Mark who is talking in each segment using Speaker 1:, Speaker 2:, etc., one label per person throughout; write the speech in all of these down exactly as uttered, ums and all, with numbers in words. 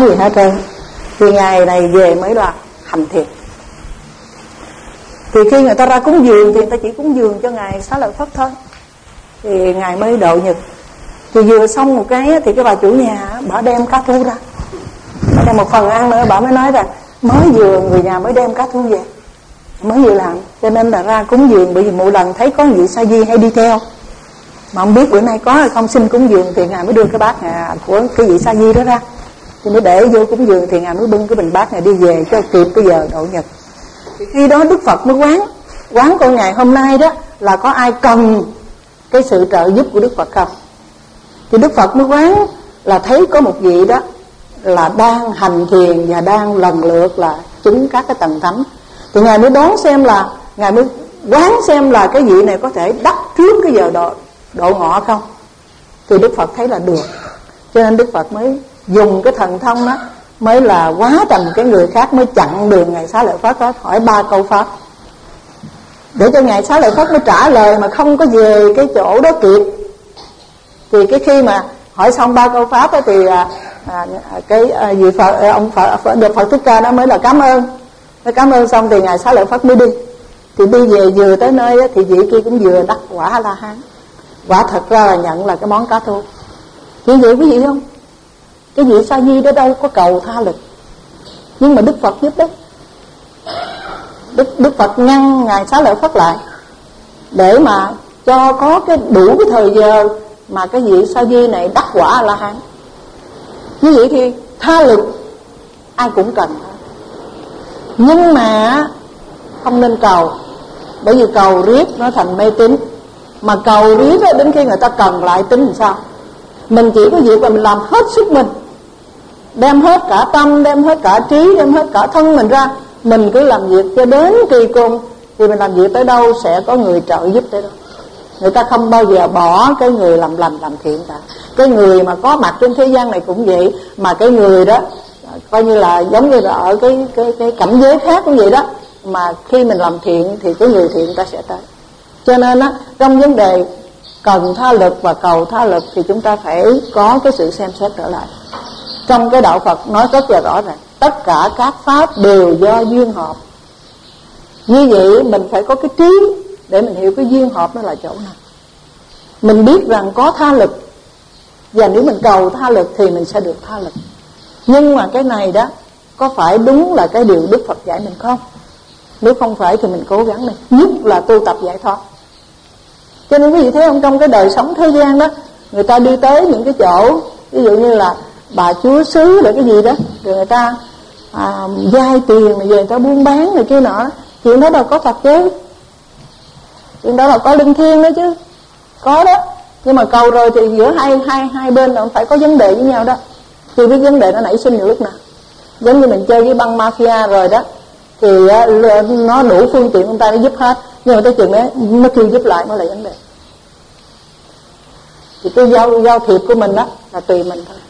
Speaker 1: nói gì hết trơn. Thì ngày này về mới là hành thiền. Thì khi người ta ra cúng dường thì người ta chỉ cúng dường cho ngài Xá Lợi Phất thôi, thì ngài mới độ nhật. Thì vừa xong một cái thì cái bà chủ nhà bà đem cá thu ra, bà đem một phần ăn nữa. Bà mới nói rằng mới vừa người nhà mới đem cá thu về, mới vừa làm, cho nên là ra cúng dường. Bởi vì mỗi lần thấy có vị sa di hay đi theo mà không biết bữa nay có hay không, xin cúng dường thì ngài mới đưa cái bát của cái vị sa di đó ra, thì mới để vô cúng dường. Thì ngài mới bưng cái bình bát này đi về cho kịp cái giờ độ nhật. Thì khi đó Đức Phật mới quán quán con ngày hôm nay đó là có ai cần cái sự trợ giúp của Đức Phật không. Thì Đức Phật mới quán là thấy có một vị đó là đang hành thiền và đang lần lượt là chứng các cái tầng thánh. Thì ngài mới đoán xem là ngài mới quán xem là cái vị này có thể đắc trước cái giờ độ độ ngọ không. Thì Đức Phật thấy là được, cho nên Đức Phật mới dùng cái thần thông đó, mới là hóa thành cái người khác, mới chặn đường ngài Xá Lợi Phất đó, hỏi ba câu pháp để cho ngài Xá Lợi Phất mới trả lời mà không có về cái chỗ đó kịp. Thì cái khi mà hỏi xong ba câu pháp đó, thì à, à, cái à, vị Phật, ông Phật, được Phật Thích Ca đó mới là cảm ơn. Mới cảm ơn xong thì ngài Xá Lợi Phất mới đi. Thì đi về vừa tới nơi đó, thì vị kia cũng vừa đắc quả A La Hán. Quả thật ra là nhận là cái món cá thu. Như vậy quý vị không? Cái vị sa di đó đâu có cầu tha lực, nhưng mà Đức Phật giúp đấy. Đức, Đức Phật ngăn ngài Xá Lợi Phất lại để mà cho có cái đủ cái thời giờ mà cái vị sa di này đắc quả A La Hán. Như vậy thì tha lực ai cũng cần, nhưng mà không nên cầu. Bởi vì cầu riết nó thành mê tín, mà cầu riết đó, đến khi người ta cần lại tính làm sao. Mình chỉ có việc là mình làm hết sức mình, đem hết cả tâm, đem hết cả trí, đem hết cả thân mình ra, mình cứ làm việc cho đến kỳ cùng. Thì mình làm việc tới đâu sẽ có người trợ giúp tới đó. Người ta không bao giờ bỏ cái người làm lành làm thiện cả. Cái người mà có mặt trên thế gian này cũng vậy, mà cái người đó coi như là giống như là ở cái cái cái cảnh giới khác cũng vậy đó, mà khi mình làm thiện thì cái người thiện ta sẽ tới. Cho nên á, trong vấn đề cần tha lực và cầu tha lực thì chúng ta phải có cái sự xem xét trở lại. Trong cái đạo Phật nói rất là rõ ràng, tất cả các pháp đều do duyên hợp. Như vậy mình phải có cái trí để mình hiểu cái duyên hợp nó là chỗ nào. Mình biết rằng có tha lực, và nếu mình cầu tha lực thì mình sẽ được tha lực. Nhưng mà cái này đó có phải đúng là cái điều Đức Phật dạy mình không? Nếu không phải thì mình cố gắng này, nhất là tu tập giải thoát. Cho nên quý vị thấy không, trong cái đời sống thế gian đó, người ta đi tới những cái chỗ ví dụ như là bà chúa xứ rồi cái gì đó, rồi người ta à, vay tiền rồi về người ta buôn bán này kia nọ. Chuyện đó đâu có thật chứ, chuyện đó là có linh thiêng đó chứ, có đó. Nhưng mà cầu rồi thì giữa hai hai hai bên nó phải có vấn đề với nhau đó, thì cái vấn đề nó nảy sinh được lúc nào. Giống như mình chơi với băng mafia rồi đó, thì nó đủ phương tiện ông ta nó giúp hết, nhưng mà tới chừng đấy nó kêu giúp lại mới là vấn đề. Thì cái giao giao thiệp của mình đó là tùy mình thôi.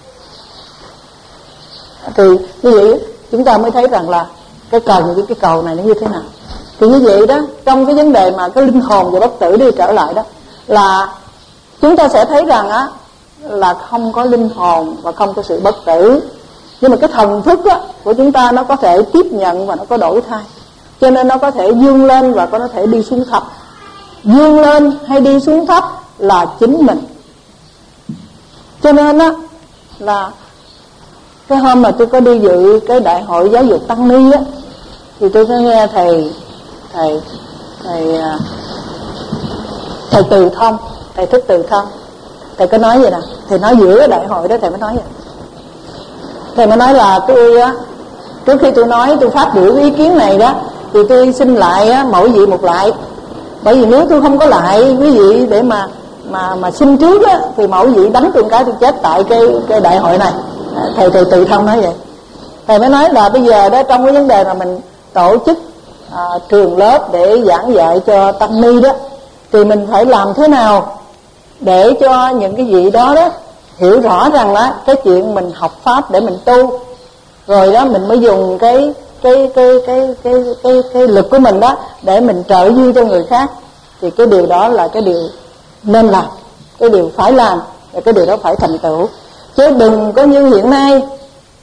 Speaker 1: Thì như vậy chúng ta mới thấy rằng là cái cần với cái cầu này nó như thế nào. Thì như vậy đó, trong cái vấn đề mà cái linh hồn và bất tử đi trở lại đó, là chúng ta sẽ thấy rằng á là không có linh hồn và không có sự bất tử. Nhưng mà cái thần thức á, của chúng ta nó có thể tiếp nhận và nó có đổi thay, cho nên nó có thể dương lên và có thể đi xuống thấp. Dương lên hay đi xuống thấp là chính mình. Cho nên á là cái hôm mà tôi có đi dự cái đại hội giáo dục tăng ni á, thì tôi có nghe thầy thầy thầy thầy Từ Thông, thầy Thích Từ Thông, thầy có nói vậy nè. Thầy nói giữa cái đại hội đó thầy mới nói vậy. Thầy mới nói là tôi á, trước khi tôi nói tôi phát biểu ý kiến này đó, thì tôi xin lại á, mỗi vị một lại. Bởi vì nếu tôi không có lại quý vị để mà mà mà xin trước á, thì mỗi vị đánh tôi cái tôi chết tại cái cái đại hội này. Thầy thầy Từ Thông nói vậy. Thầy mới nói là bây giờ đó, trong cái vấn đề mà mình tổ chức à, trường lớp để giảng dạy cho tăng ni đó, thì mình phải làm thế nào để cho những cái vị đó đó hiểu rõ rằng đó, cái chuyện mình học pháp để mình tu, rồi đó mình mới dùng cái cái cái cái cái cái cái, cái lực của mình đó để mình trợ duyên cho người khác. Thì cái điều đó là cái điều nên làm, cái điều phải làm, và cái điều đó phải thành tựu. Chứ đừng có như hiện nay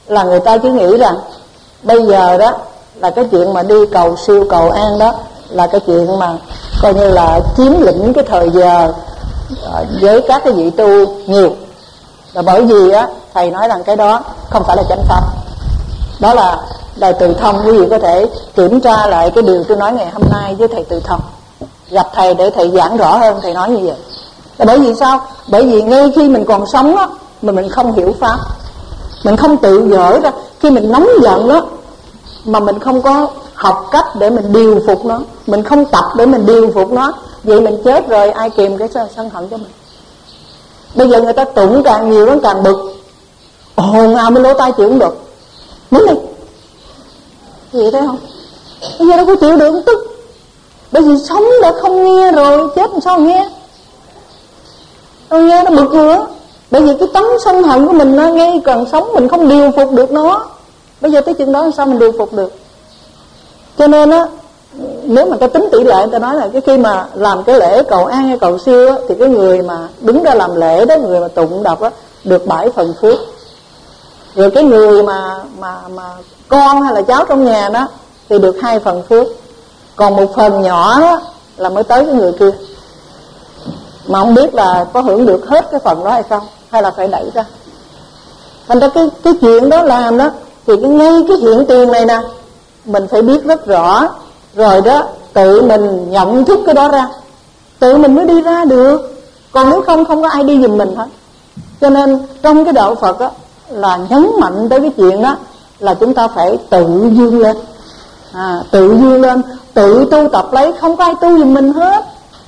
Speaker 1: là người ta cứ nghĩ rằng bây giờ đó là cái chuyện mà đi cầu siêu cầu an đó là cái chuyện mà coi như là chiếm lĩnh cái thời giờ với các cái vị tu nhiều. Là bởi vì á thầy nói rằng cái đó không phải là chánh pháp. Đó là Đại Từ Thông, quý vị có thể kiểm tra lại cái điều tôi nói ngày hôm nay với thầy Từ Thông. Gặp thầy để thầy giảng rõ hơn, thầy nói như vậy. Là bởi vì sao? Bởi vì ngay khi mình còn sống á, mà mình không hiểu pháp, mình không tự gỡ ra. Khi mình nóng giận đó, mà mình không có học cách để mình điều phục nó, mình không tập để mình điều phục nó, vậy mình chết rồi, ai kìm cái sân hận cho mình. Bây giờ người ta tụng càng nhiều nó càng bực, ồn ào mới lỗ tai chịu không được, muốn đi gì thấy không? Bây giờ đâu có chịu được, tức. Bởi vì sống đã không nghe rồi, chết làm sao nghe? Không nghe nó bực nữa. Bởi vì cái tấm sân hận của mình nó ngay cần sống mình không điều phục được nó. Bây giờ tới chừng đó sao mình điều phục được? Cho nên á, nếu mà ta tính tỷ lệ, ta nói là cái khi mà làm cái lễ cầu an hay cầu siêu á, thì cái người mà đứng ra làm lễ đó, người mà tụng đọc á, được bảy phần phước. Rồi cái người mà mà mà con hay là cháu trong nhà đó thì được hai phần phước. Còn một phần nhỏ đó là mới tới cái người kia. Mà không biết là có hưởng được hết cái phần đó hay không, hay là phải đẩy ra. Thành ra cái, cái chuyện đó làm đó, thì cái ngay cái hiện tiền này nè, mình phải biết rất rõ. Rồi đó, tự mình nhận thức cái đó ra, tự mình mới đi ra được. Còn nếu không, không có ai đi giùm mình hết. Cho nên trong cái đạo Phật đó, là nhấn mạnh tới cái chuyện đó, là chúng ta phải tự vươn lên, à, tự vươn lên, tự tu tập lấy, không có ai tu giùm mình hết.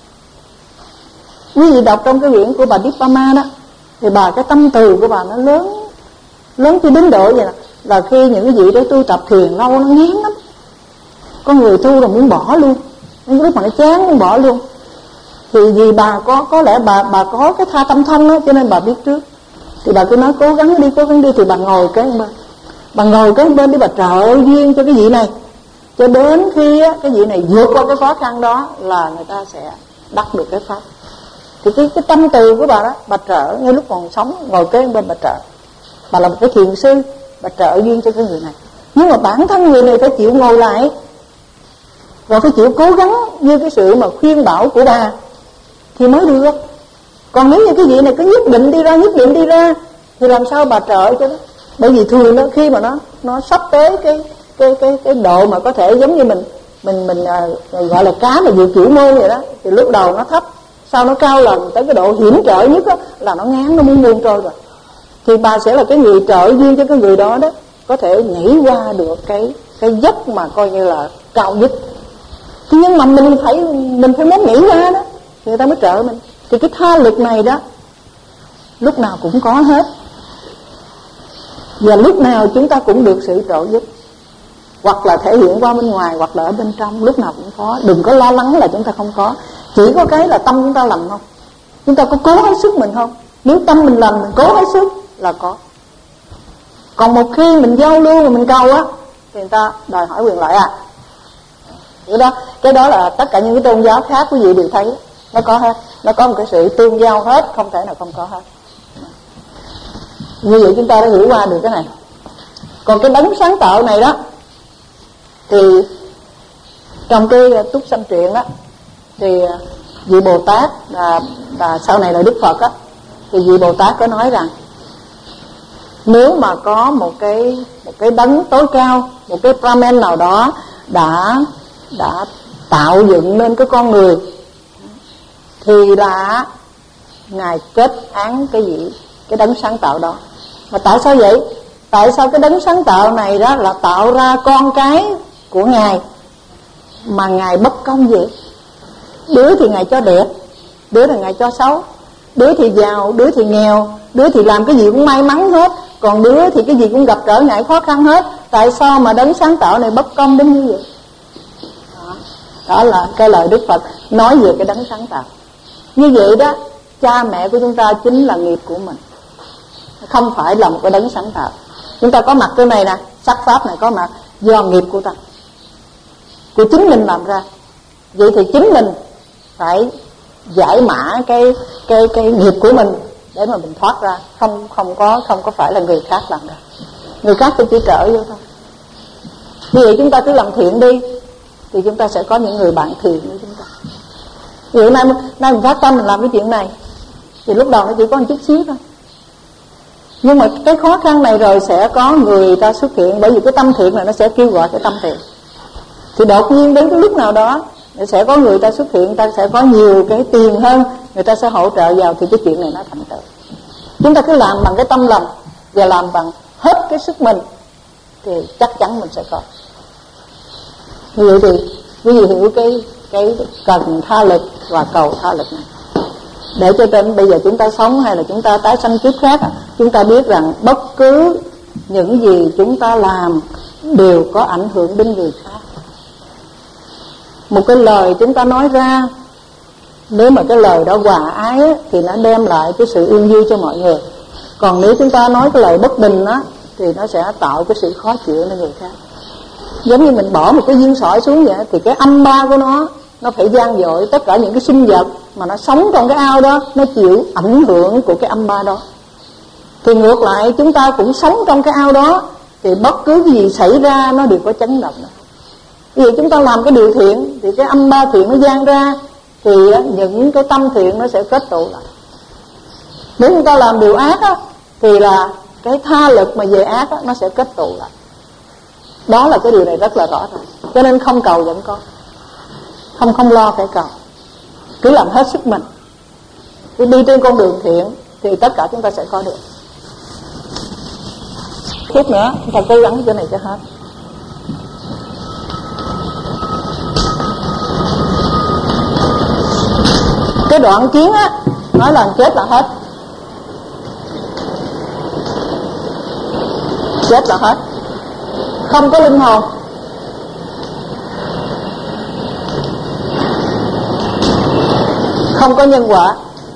Speaker 1: Quý vị đọc trong cái quyển của bà Dippama đó, thì bà cái tâm từ của bà nó lớn, lớn tới đến độ vậy nè, là khi những cái vị đó tu tập thiền lâu nó ngán lắm. Có người tu rồi muốn bỏ luôn, những lúc mà nó chán muốn bỏ luôn. Thì vì bà có có lẽ bà bà có cái tha tâm thông đó, cho nên bà biết trước. Thì bà cứ nói cố gắng đi, cố gắng đi. Thì bà ngồi cái bên, bà ngồi cái bên để bà trợ duyên cho cái vị này, cho đến khi á, cái vị này vượt qua cái khó khăn đó là người ta sẽ đắc được cái pháp. Thì cái, cái tâm từ của bà đó, bà trợ ngay lúc còn sống, ngồi kế bên bà trợ. Bà là một cái thiền sư, bà trợ duyên cho cái người này. Nhưng mà bản thân người này phải chịu ngồi lại, và phải chịu cố gắng như cái sự mà khuyên bảo của bà thì mới được. Còn nếu như cái vị này cứ nhất định đi ra, nhất định đi ra, thì làm sao bà trợ cho nó? Bởi vì thường nó khi mà nó nó sắp tới cái cái cái cái độ mà có thể giống như mình mình mình à, gọi là cá mà vừa kiểu môn vậy đó, thì lúc đầu nó thấp, sau nó cao lần tới cái độ hiểm trở nhất đó, là nó ngán, nó muốn buông trôi rồi. Thì bà sẽ là cái người trợ duyên cho cái người đó đó có thể nhảy qua được cái cái dốc mà coi như là cao nhất. Thế nhưng mà mình phải mình phải muốn nhảy ra đó thì người ta mới trợ mình. Thì cái tha lực này đó lúc nào cũng có hết, và lúc nào chúng ta cũng được sự trợ giúp, hoặc là thể hiện qua bên ngoài, hoặc là ở bên trong, lúc nào cũng có. Đừng có lo lắng là chúng ta không có. Chỉ có cái là tâm chúng ta lành không, chúng ta có cố hết sức mình không. Nếu tâm mình lành, mình cố hết sức là có. Còn một khi mình giao lưu mà mình cầu á, thì người ta đòi hỏi quyền lợi à. Vậy đó, cái đó là tất cả những cái tôn giáo khác quý vị đều thấy nó có hết, nó có một cái sự tương giao hết, không thể nào không có hết. Như vậy chúng ta đã hiểu qua được cái này. Còn cái đấng sáng tạo này đó, thì trong cái Túc Sanh Truyện đó, thì vị Bồ Tát là, là sau này là Đức Phật á, thì vị Bồ Tát có nói rằng nếu mà có một cái một cái đấng tối cao, một cái Brahman nào đó đã đã tạo dựng nên cái con người, thì là ngài kết án cái gì cái đấng sáng tạo đó. Mà tại sao vậy? Tại sao cái đấng sáng tạo này đó là tạo ra con cái của ngài mà ngài bất công vậy? Đứa thì ngài cho đẹp, đứa là ngài cho xấu, đứa thì giàu, đứa thì nghèo, đứa thì làm cái gì cũng may mắn hết, còn đứa thì cái gì cũng gặp trở ngại khó khăn hết. Tại sao mà đấng sáng tạo này bất công đến như vậy? Đó, đó là cái lời Đức Phật nói về cái đấng sáng tạo. Như vậy đó, cha mẹ của chúng ta chính là nghiệp của mình, không phải là một cái đấng sáng tạo. Chúng ta có mặt cái này nè, sắc pháp này có mặt do nghiệp của ta, của chính mình làm ra. Vậy thì chính mình phải giải mã cái cái cái nghiệp của mình để mà mình thoát ra, không không có không có phải là người khác làm ra. người khác tôi chỉ trợ vô thôi. Như vậy chúng ta cứ làm thiện đi, thì chúng ta sẽ có những người bạn thiện với chúng ta. Ví dụ nay, nay mình phát tâm mình làm cái chuyện này, thì lúc đầu nó chỉ có một chút xíu thôi, nhưng mà cái khó khăn này rồi sẽ có người ta xuất hiện. Bởi vì cái tâm thiện này nó sẽ kêu gọi cái tâm thiện, thì đột nhiên đến cái lúc nào đó sẽ có người ta xuất hiện, ta sẽ có nhiều cái tiền hơn, người ta sẽ hỗ trợ vào, thì cái chuyện này nó thành tựu. Chúng ta cứ làm bằng cái tâm lòng và làm bằng hết cái sức mình, thì chắc chắn mình sẽ có. Như vậy thì quý vị hiểu cái cái cần tha lực và cầu tha lực này, để cho đến bây giờ chúng ta sống hay là chúng ta tái sanh kiếp khác, chúng ta biết rằng bất cứ những gì chúng ta làm đều có ảnh hưởng đến người khác. Một cái lời chúng ta nói ra, nếu mà cái lời đó hòa ái á, thì nó đem lại cái sự yên vui cho mọi người. Còn nếu chúng ta nói cái lời bất bình á, thì nó sẽ tạo cái sự khó chịu cho người khác. Giống như mình bỏ một cái viên sỏi xuống vậy, thì cái âm ba của nó nó phải vang dội. Tất cả những cái sinh vật mà nó sống trong cái ao đó, nó chịu ảnh hưởng của cái âm ba đó. Thì ngược lại chúng ta cũng sống trong cái ao đó, thì bất cứ cái gì xảy ra nó đều có chấn động đó. Vì chúng ta làm cái điều thiện thì cái âm ba thiện nó vang ra, thì những cái tâm thiện nó sẽ kết tụ lại. Nếu chúng ta làm điều ác á, thì là cái tha lực mà về ác á, nó sẽ kết tụ lại. Đó là cái điều này rất là rõ ràng. Cho nên không cầu vẫn có, không không lo phải cầu, cứ làm hết sức mình, cứ đi trên con đường thiện, thì tất cả chúng ta sẽ có được. Tiếp nữa chúng ta cố gắng cái này cho hết. Cái đoạn kiến á, nói là chết là hết, chết là hết, không có linh hồn. Không có nhân quả.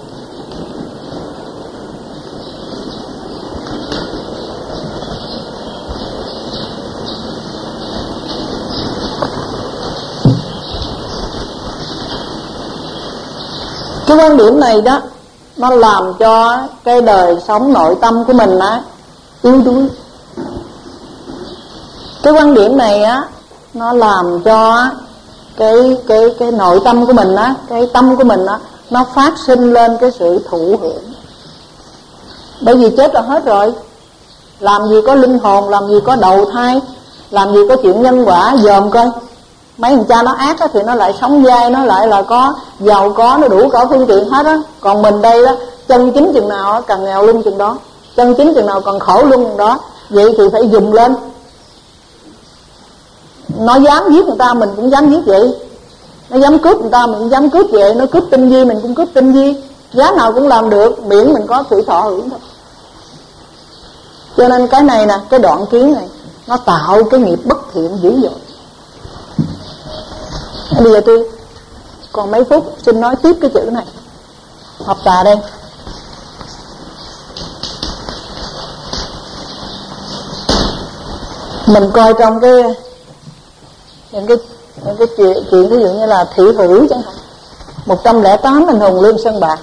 Speaker 1: Cái quan điểm này đó, nó làm cho cái đời sống nội tâm của mình á yếu đuối. Cái quan điểm này á, nó làm cho cái cái cái nội tâm của mình á, cái tâm của mình á, nó phát sinh lên cái sự thụ hưởng. Bởi vì chết là hết rồi, làm gì có linh hồn, làm gì có đầu thai, làm gì có chuyện nhân quả. Dòm coi mấy thằng cha nó ác á, thì nó lại sống dai, nó lại là có giàu có, nó đủ cả phương tiện hết á. Còn mình đây đó, chân chính chừng nào á, càng nghèo lưng chừng đó, chân chính chừng nào còn khổ lưng chừng đó. Vậy thì phải dùng lên. Nó dám giết người ta mình cũng dám giết vậy, nó dám cướp người ta mình cũng dám cướp vậy, nó cướp tinh vi mình cũng cướp tinh vi, giá nào cũng làm được, miễn mình có thủy thọ hưởng thôi. Cho nên cái này nè, cái đoạn kiến này nó tạo cái nghiệp bất thiện dữ dội. Bây giờ tôi còn mấy phút xin nói tiếp cái chữ này. Học trà đây. Mình coi trong cái những cái những cái chuyện, chuyện ví dụ như là thị hữu chẳng hạn, một trăm lẻ tám anh hùng lương sơn bạc,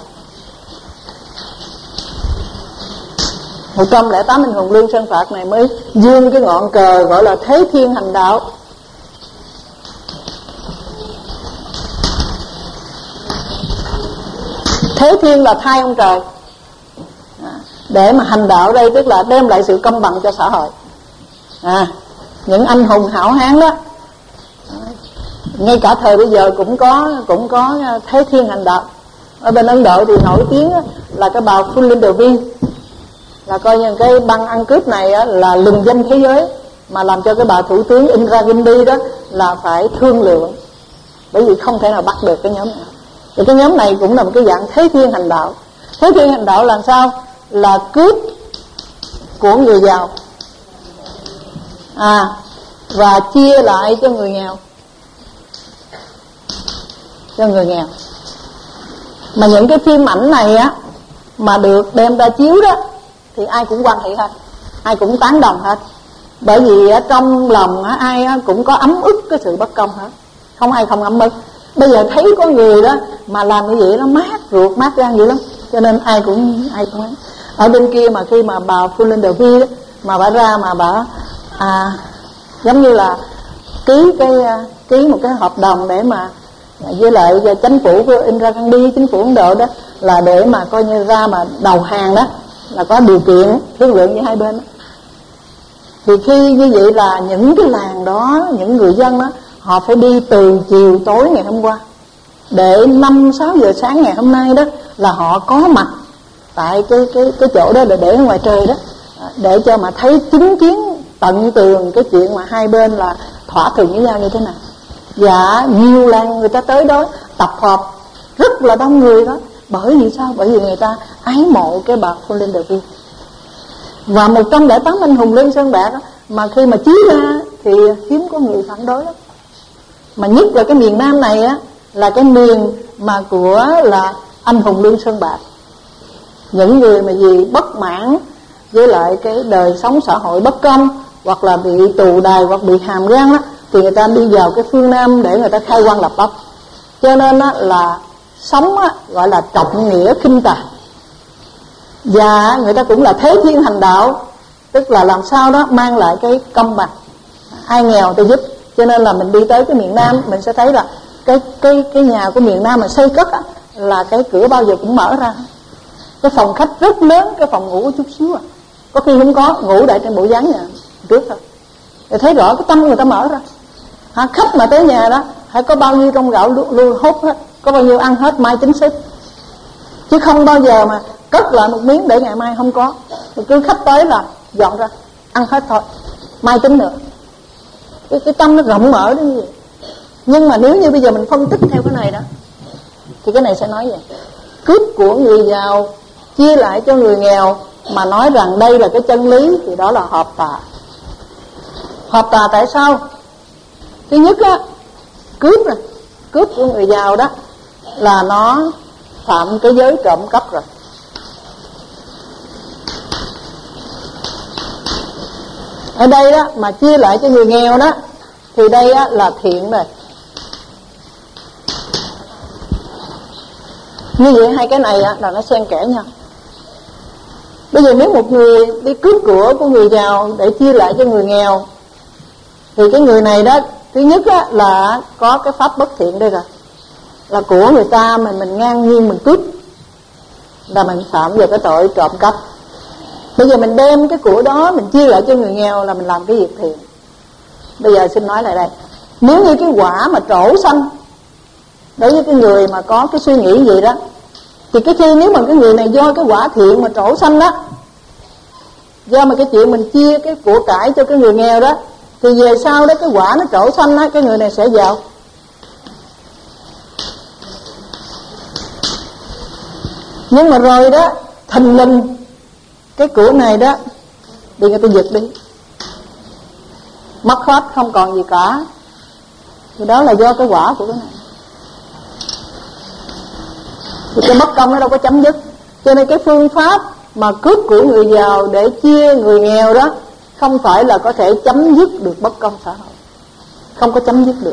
Speaker 1: một trăm lẻ tám anh hùng lương sơn bạc này mới dương cái ngọn cờ gọi là thế thiên hành đạo. Thế thiên là thay ông trời, để mà hành đạo đây tức là đem lại sự công bằng cho xã hội. À, những anh hùng hảo hán đó, ngay cả thời bây giờ cũng có cũng có thế thiên hành đạo. Ở bên Ấn Độ thì nổi tiếng là cái bà Phulin Devi, là coi như cái băng ăn cướp này là lừng danh thế giới, mà làm cho cái bà thủ tướng Indira Gandhi đó là phải thương lượng, bởi vì không thể nào bắt được cái nhóm này. Thì cái nhóm này cũng là một cái dạng thế thiên hành đạo. Thế thiên hành đạo là sao? Là cướp của người giàu, à, và chia lại cho người nghèo, cho người nghèo. Mà những cái phim ảnh này á mà được đem ra chiếu đó thì ai cũng quan hệ hết, ai cũng tán đồng hết. Bởi vì ở trong lòng á, ai á, cũng có ấm ức cái sự bất công hết, không ai không ấm ức. Bây giờ thấy có người đó mà làm như vậy nó mát ruột mát gan dữ lắm, cho nên ai cũng ai cũng ấy. Ở bên kia mà khi mà bà Phulin Devi đó mà bà ra mà bà à, giống như là ký cái ký một cái hợp đồng để mà với lại chính phủ của Indira Gandhi, chính phủ Ấn Độ đó, là để mà coi như ra mà đầu hàng đó, là có điều kiện thương lượng với hai bên đó. Thì khi như vậy là những cái làng đó, những người dân đó, họ phải đi từ chiều tối ngày hôm qua, để năm sáu giờ sáng ngày hôm nay đó là họ có mặt tại cái cái cái chỗ đó, để để ở ngoài trời đó, để cho mà thấy chứng kiến tận tường cái chuyện mà hai bên là thỏa thuận với nhau như thế nào. Và nhiều làng người ta tới đó tập hợp rất là đông người đó. Bởi vì sao? Bởi vì người ta ái mộ cái bà Phương Linh Đầu Tiên. Và một trăm lẻ tám anh hùng Lương Sơn Bạc đó, mà khi mà chí ra thì hiếm có người phản đối đó. Mà nhất là cái miền Nam này á, là cái miền mà của là anh hùng Lương Sơn Bạc. Những người mà vì bất mãn với lại cái đời sống xã hội bất công, hoặc là bị tù đày, hoặc bị hàm gan đó, thì người ta đi vào cái phương Nam để người ta khai quang lập ấp. Cho nên á, là sống á, gọi là trọng nghĩa khinh tà. Và người ta cũng là thế thiên hành đạo, tức là làm sao đó mang lại cái công bằng, ai nghèo thì giúp. Cho nên là mình đi tới cái miền Nam, mình sẽ thấy là cái cái cái nhà của miền Nam mà xây cất á, là cái cửa bao giờ cũng mở ra. Cái phòng khách rất lớn, cái phòng ngủ có chút xíu à, có khi không có, ngủ đại trên bộ dáng nhà trước thôi. Để thấy rõ cái tâm người ta mở ra. Ha, khách mà tới nhà đó, hãy có bao nhiêu trong gạo luôn hốt hết, có bao nhiêu ăn hết, mai tính xếp. Chứ không bao giờ mà cất lại một miếng để ngày mai không có. Rồi cứ khách tới là dọn ra, ăn hết thôi, mai tính nữa. Cái, cái tâm nó rộng mở đến như vậy. Nhưng mà nếu như bây giờ mình phân tích theo cái này đó, thì cái này sẽ nói vậy: cướp của người giàu chia lại cho người nghèo, mà nói rằng đây là cái chân lý, thì đó là hợp tà. Hợp tà tại sao? Thứ nhất á, cướp rồi, cướp của người giàu đó là nó phạm cái giới trộm cắp rồi. Ở đây đó mà chia lại cho người nghèo đó, thì đây á là thiện rồi. Như vậy hai cái này á, là nó xen kẽ nhau. Bây giờ nếu một người đi cướp của của người giàu để chia lại cho người nghèo, thì cái người này đó, thứ nhất á, là có cái pháp bất thiện đây rồi, là của người ta mà mình ngang nhiên mình cướp, là mình phạm về cái tội trộm cắp. Bây giờ mình đem cái của đó mình chia lại cho người nghèo là mình làm cái việc thiện. Bây giờ xin nói lại đây, nếu như cái quả mà trổ xanh đối với cái người mà có cái suy nghĩ gì đó, thì cái khi nếu mà cái người này do cái quả thiện mà trổ xanh đó, do mà cái chuyện mình chia cái của cải cho cái người nghèo đó, thì về sau đó cái quả nó trổ xanh đó, cái người này sẽ giàu. Nhưng mà rồi đó, thình lình cái của này đó bị người ta giật đi, mất hết, không còn gì cả, thì đó là do cái quả của cái này. Thì cái bất công nó đâu có chấm dứt. Cho nên cái phương pháp mà cướp của người giàu để chia người nghèo đó không phải là có thể chấm dứt được bất công xã hội, không có chấm dứt được.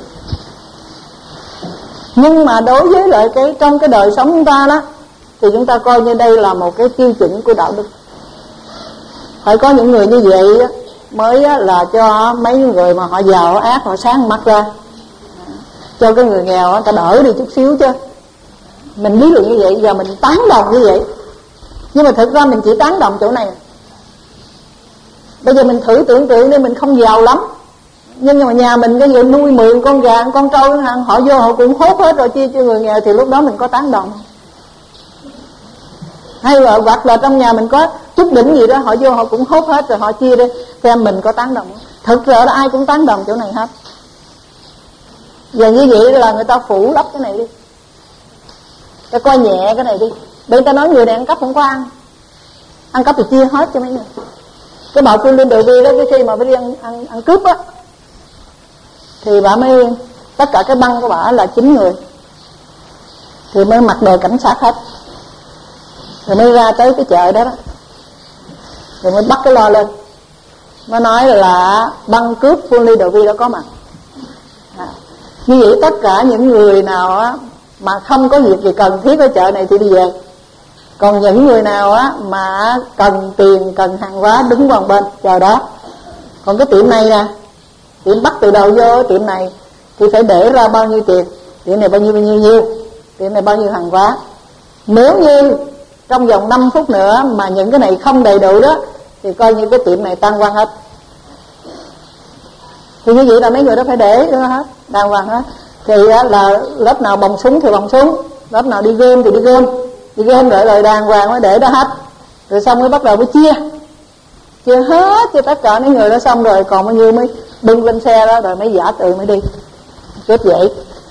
Speaker 1: Nhưng mà đối với lại cái trong cái đời sống chúng ta đó, thì chúng ta coi như đây là một cái tiêu chuẩn của đạo đức. Phải có những người như vậy mới là cho mấy người mà họ giàu họ ác họ sáng mắt ra, cho cái người nghèo người ta đỡ đi chút xíu chứ. Mình lý luận như vậy và mình tán đồng như vậy, nhưng mà thực ra mình chỉ tán đồng chỗ này. Bây giờ mình thử tưởng tượng đi, mình không giàu lắm, nhưng mà nhà mình cái người nuôi mười con gà con trâu, họ vô họ cũng hốt hết rồi chia cho người nghèo, thì lúc đó mình có tán đồng? Hay là hoặc là trong nhà mình có chút đỉnh gì đó, họ vô họ cũng hốt hết rồi họ chia đi, xem mình có tán đồng? Thực ra là ai cũng tán đồng chỗ này hết. Và như vậy là người ta phủ lấp cái này đi, ta coi nhẹ cái này đi. Bây ta nói người này ăn cắp không có ăn, ăn cắp thì chia hết cho mấy người. Cái bà Phương Linh Đầu Vi đó, cái khi mà phải đi ăn, ăn, ăn cướp á, thì bà mới, tất cả cái băng của bà là chín người, thì mới mặc đồ cảnh sát hết, rồi mới ra tới cái chợ đó đó, rồi mới bắt cái lo lên, nó nói là băng cướp Phương Linh Đầu Vi đó có mặt. À, như vậy tất cả những người nào á mà không có việc gì cần thiết ở chợ này thì đi về, Còn những người nào á mà cần tiền, cần hàng hóa, đứng qua một bên chờ đó. Còn cái tiệm này nè, tiệm bắt từ đầu vô tiệm này thì phải để ra bao nhiêu tiền, tiệm này bao nhiêu bao nhiêu nhiêu, tiệm này bao nhiêu hàng hóa. Nếu như trong vòng năm phút nữa mà những cái này không đầy đủ đó thì coi như cái tiệm này tan hoang hết. Thì như vậy là mấy người đó phải để đó hết, tan hoang hết. Thì là lớp nào bồng súng thì bồng súng, lớp nào đi game thì đi game, đi game rồi rồi đàng hoàng mới để đó hết. Rồi xong mới bắt đầu mới chia, chia hết cho tất cả những người đó, xong rồi còn bao nhiêu mới bưng lên xe đó rồi mới giả từ mới đi cướp vậy.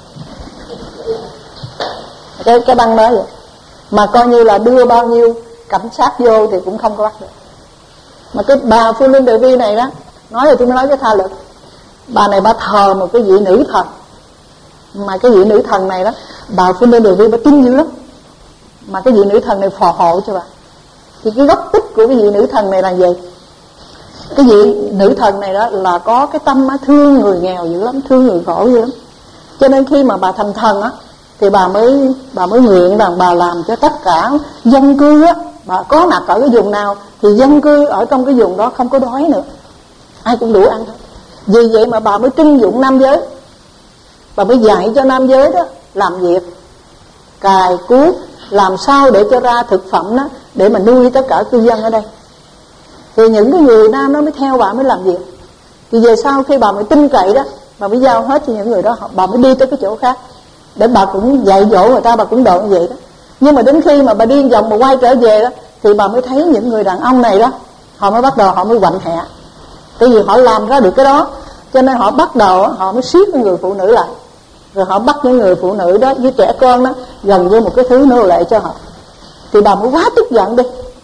Speaker 1: Cái cái băng đó vậy. Mà coi như là đưa bao nhiêu cảnh sát vô thì cũng không có bắt được. Mà cái bà Phương Linh Devi Vi này đó, nói rồi tôi mới nói cái tha lực. Bà này bà thờ một cái vị nữ thần, mà cái vị nữ thần này đó, bà Phương Linh Devi Vi bà tin dữ lắm. Mà cái vị nữ thần này phò hộ cho bà. Thì cái gốc tích của cái vị nữ thần này là gì? Cái vị nữ thần này đó là có cái tâm thương người nghèo dữ lắm, thương người khổ dữ lắm. Cho nên khi mà bà thành thần á thì bà mới bà mới nguyện rằng bà làm cho tất cả dân cư á, bà có mặt ở cái vùng nào thì dân cư ở trong cái vùng đó không có đói nữa, ai cũng đủ ăn thôi. Vì vậy mà bà mới trưng dụng nam giới, bà mới dạy cho nam giới đó làm việc cài cuốc, làm sao để cho ra thực phẩm đó để mà nuôi tất cả cư dân ở đây. Thì những cái người nam đó mới theo bà mới làm việc. Thì về sau khi bà mới tin cậy đó, bà mới giao hết cho những người đó, bà mới đi tới cái chỗ khác để bà cũng dạy dỗ người ta, bà cũng độ như vậy đó. Nhưng mà đến khi mà bà đi vòng mà quay trở về đó thì bà mới thấy những người đàn ông này đó, họ mới bắt đầu họ mới quạnh hẹ. Tại vì họ làm ra được cái đó, cho nên họ bắt đầu họ mới siết cái người phụ nữ lại, rồi họ bắt những người phụ nữ đó với trẻ con đó gần như một cái thứ nô lệ cho họ. Thì bà mới quá tức giận đi,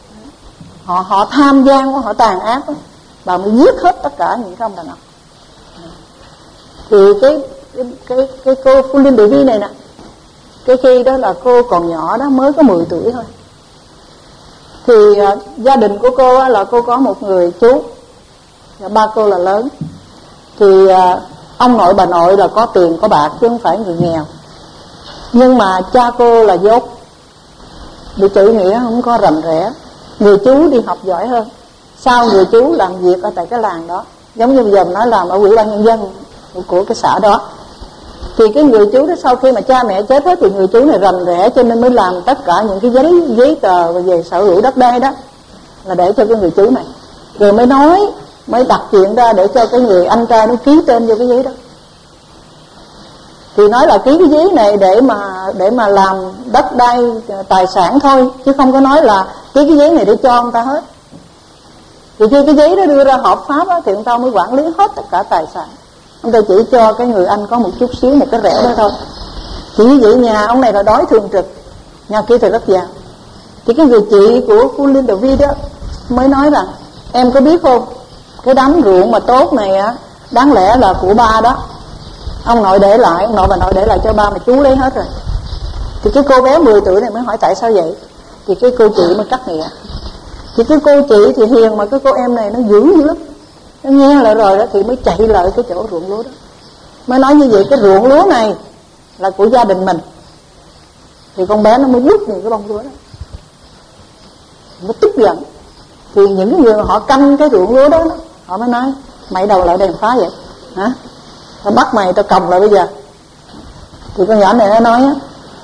Speaker 1: họ họ tham gian quá, họ tàn ác quá, bà mới giết hết tất cả những cái ông đàn ông. Thì cái cái cái, cái cô Phương Linh Devi Vi này nè, cái khi đó là cô còn nhỏ đó, mới có mười tuổi thôi. Thì uh, gia đình của cô á, là cô có một người chú, và ba cô là lớn. Thì uh, ông nội bà nội là có tiền có bạc chứ không phải người nghèo. Nhưng mà cha cô là dốt, bị chữ nghĩa không có rành rẽ. Người chú đi học giỏi hơn, sau người chú làm việc ở tại cái làng đó, giống như bây giờ mình nói làm ở ủy ban nhân dân của, của cái xã đó. Thì cái người chú đó sau khi mà cha mẹ chết hết thì người chú này rành rẽ, cho nên mới làm tất cả những cái giấy giấy tờ về sở hữu đất đai đó là để cho cái người chú này. Rồi mới nói, mới đặt chuyện ra để cho cái người anh trai nó ký tên vô cái giấy đó. Thì nói là ký cái giấy này để mà để mà làm đất đai tài sản thôi, chứ không có nói là ký cái giấy này để cho người ta hết. Thì khi cái giấy đó đưa ra hợp pháp đó, thì người ta mới quản lý hết tất cả tài sản. Ông ta chỉ cho cái người anh có một chút xíu, một cái rẻ đó thôi. Chỉ như vậy nhà ông này là đói thường trực, nhà kia thì rất giàu. Thì cái người chị của Phương Linh Devi Vi đó mới nói rằng, em có biết không, cái đám ruộng mà tốt này á, đáng lẽ là của ba đó, ông nội để lại, ông nội bà nội để lại cho ba mà chú lấy hết rồi. Thì cái cô bé mười tuổi này mới hỏi tại sao vậy. Thì cái cô chị mới cắt nghĩa. Thì cái cô chị thì hiền, mà cái cô em này nó dữ dữ lắm. Nó nghe lại rồi đó thì mới chạy lại cái chỗ ruộng lúa đó, mới nói như vậy cái ruộng lúa này là của gia đình mình. Thì con bé nó mới vứt những cái bông lúa đó, nó tức giận. Thì những người mà họ canh cái ruộng lúa đó, họ mới nói mày đầu lại đèn phá vậy hả, tao bắt mày tao còng lại bây giờ. Thì con nhỏ này nó nói á,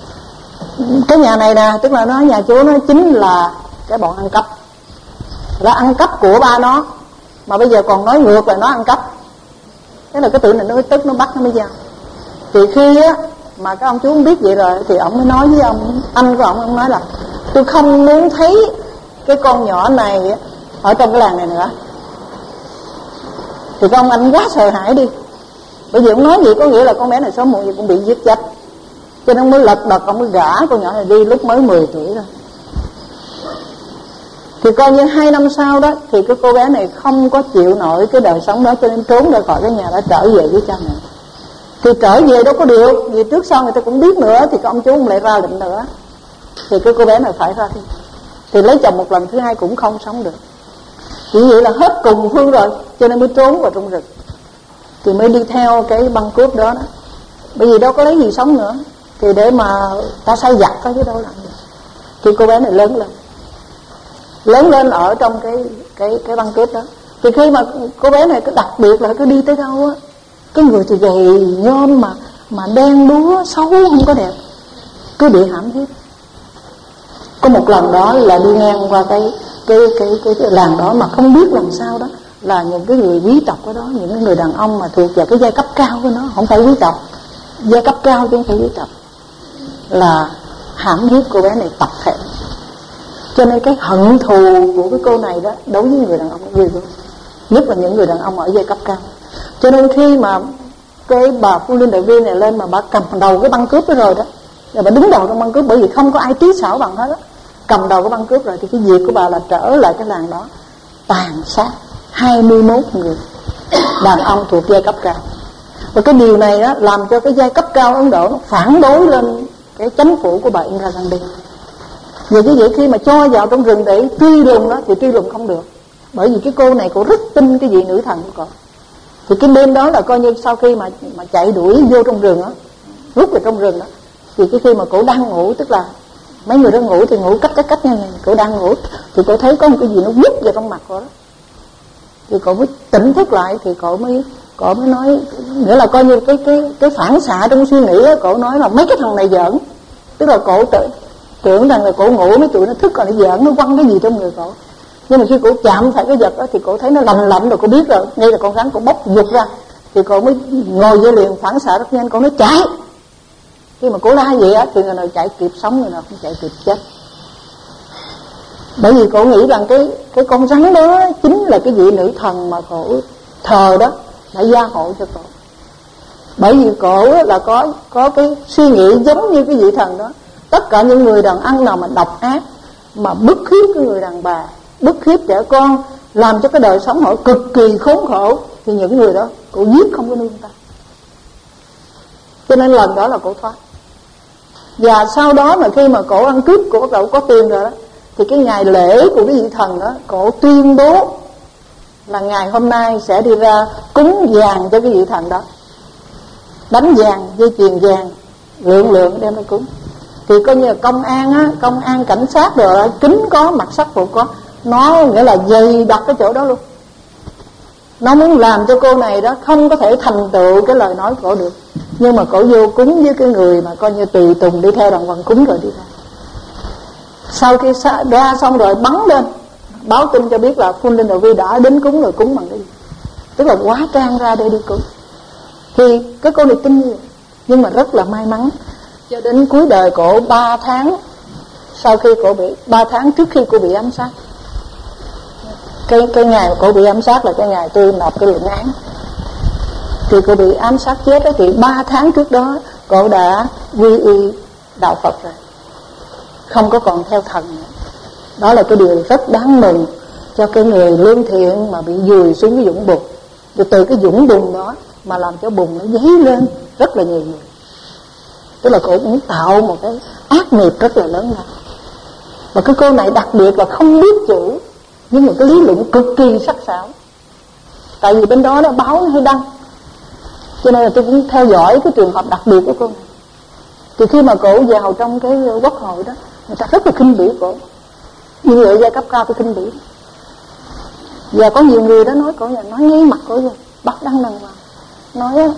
Speaker 1: cái nhà này nè, tức là nó nhà chú nó chính là cái bọn ăn cắp, là ăn cắp của ba nó, mà bây giờ còn nói ngược là nó ăn cắp. Thế là cái tụi này nó mới tức, nó bắt nó mới giao. Thì khi á mà cái ông chú không biết vậy rồi thì ông mới nói với ông anh của ông, ông nói là tôi không muốn thấy cái con nhỏ này ở trong cái làng này nữa. Thì cái ông anh quá sợ hãi đi, bởi vì ông nói vậy có nghĩa là con bé này sớm muộn gì cũng bị giết chết. Cho nên ông mới lật đật, ông mới gả con nhỏ này đi lúc mới mười tuổi thôi. Thì coi như hai năm sau đó thì cái cô bé này không có chịu nổi cái đời sống đó, cho nên trốn ra khỏi cái nhà đó, trở về với cha mẹ. Thì trở về đâu có được, vì trước sau người ta cũng biết nữa, thì cái ông chú cũng lại ra lệnh nữa. Thì cái cô bé này phải ra đi. Thì lấy chồng một lần thứ hai cũng không sống được. Chỉ vậy là hết cùng phương rồi, cho nên mới trốn vào trong rừng. Thì mới đi theo cái băng cướp đó đó. Bởi vì đâu có lấy gì sống nữa, thì để mà ta sai giặc thôi chứ đâu làm gì. Thì cô bé này lớn lên, lớn lên ở trong cái cái cái băng cướp đó. Thì khi mà cô bé này, cái đặc biệt là cứ đi tới đâu á, cái người thì gầy nhom mà mà đen đúa xấu không có đẹp, cứ bị hãm hiếp. Có một lần đó là đi ngang qua cái cái cái cái, cái làng đó mà không biết làm sao đó, là những cái người quý tộc ở đó, những cái người đàn ông mà thuộc vào cái giai cấp cao của nó, không phải quý tộc, giai cấp cao chứ không phải quý tộc, là hãm hiếp cô bé này tập thể. Cho nên cái hận thù của cái cô này đó đối với người đàn ông nó ghê gớm, nhất là những người đàn ông ở giai cấp cao. Cho nên khi mà cái bà Phu Linh Đại Viên này lên mà bà cầm đầu cái băng cướp đó rồi đó, rồi bà đứng đầu trong băng cướp, bởi vì không có ai trí xảo bằng hết đó, cầm đầu cái băng cướp rồi, thì cái việc của bà là trở lại cái làng đó tàn sát hai mươi mốt người đàn ông thuộc giai cấp cao. Và cái điều này đó làm cho cái giai cấp cao Ấn Độ nó phản đối lên cái chính phủ của bà Indira Gandhi. Vì cái vậy khi mà cho vào trong rừng để truy lùng đó thì truy lùng không được, bởi vì cái cô này cô rất tin cái vị nữ thần của cô. Thì cái đêm đó là coi như sau khi mà mà chạy đuổi vô trong rừng á, rút vào trong rừng đó, thì cái khi mà cổ đang ngủ, tức là mấy người đó ngủ thì ngủ cách cách cách như này, cổ đang ngủ thì cổ thấy có một cái gì nó quất vào trong mặt cổ đó, thì cổ mới tỉnh thức lại, thì cổ mới cổ mới nói, nghĩa là coi như cái cái cái phản xạ trong suy nghĩ á, cổ nói là mấy cái thằng này giỡn, tức là cổ tự tưởng rằng là cổ ngủ mấy tụi nó thức còn nó giỡn, nó quăng cái gì trong người cổ. Nhưng mà khi cổ chạm phải cái vật đó thì cổ thấy nó lạnh lạnh rồi, cổ biết rồi đây là con rắn, cổ bốc giật ra, thì cổ mới ngồi dậy liền, phản xạ rất nhanh, cổ nói chạy. Khi mà cổ la vậy á thì người nào chạy kịp sống, người nào không chạy kịp chết. Bởi vì cổ nghĩ rằng cái cái con rắn đó chính là cái vị nữ thần mà cổ thờ đó đã gia hộ cho cổ. Bởi vì cổ là có có cái suy nghĩ giống như cái vị thần đó. Tất cả những người đàn ông nào mà độc ác, mà bức hiếp cái người đàn bà, bức hiếp trẻ con, làm cho cái đời sống họ cực kỳ khốn khổ, thì những người đó cổ giết không có nương tay. Cho nên lần đó là cổ thoát. Và sau đó mà khi mà cổ ăn cướp, cổ bắt đầu có tiền rồi đó, thì cái ngày lễ của cái vị thần đó, cổ tuyên bố là ngày hôm nay sẽ đi ra cúng vàng cho cái vị thần đó, đánh vàng, dây chuyền vàng lượng lượng đem ra cúng. Thì coi như là công an á, công an cảnh sát rồi kính có, mặc sắc phục có, nó nghĩa là dày đặt cái chỗ đó luôn. Nó muốn làm cho cô này đó không có thể thành tựu cái lời nói của cổ được. Nhưng mà cổ vô cúng với cái người mà coi như tùy tùng đi theo đoàn quần cúng rồi đi ra. Sau khi ra xong rồi bắn lên báo tin cho biết là Phu Linh Đại Vi đã đến cúng rồi, cúng bằng cái gì, tức là hóa trang ra để đi cúng. Thì cái cô này tin như vậy. Nhưng mà rất là may mắn, cho đến cuối đời cổ ba tháng sau khi cổ bị ba tháng trước khi cô bị ám sát. Cái cái ngày mà cổ bị ám sát là cái ngày tôi nộp cái luận án. Thì cô bị ám sát chết đó, thì ba tháng trước đó cổ đã quy y đạo Phật rồi, không có còn theo thần nữa. Đó là cái điều rất đáng mừng cho cái người lương thiện mà bị vùi xuống cái vũng bùn. Rồi từ cái vũng bùn đó mà làm cho bùn nó dấy lên rất là nhiều người. Tức là cổ cũng tạo một cái ác nghiệp rất là lớn lao. Và cái cô này đặc biệt là không biết chữ, nhưng mà cái lý luận cực kỳ sắc sảo. Tại vì bên đó nó báo nó hay đăng, cho nên là tôi cũng theo dõi cái trường hợp đặc biệt của cô này. Thì khi mà cổ vào trong cái quốc hội đó, người ta rất là khinh bỉ cổ. Những người giai cấp cao tôi khinh bỉ. Và có nhiều người đó nói cổ, nói ngay mặt cổ rồi, bắt đăng đằng vào, nói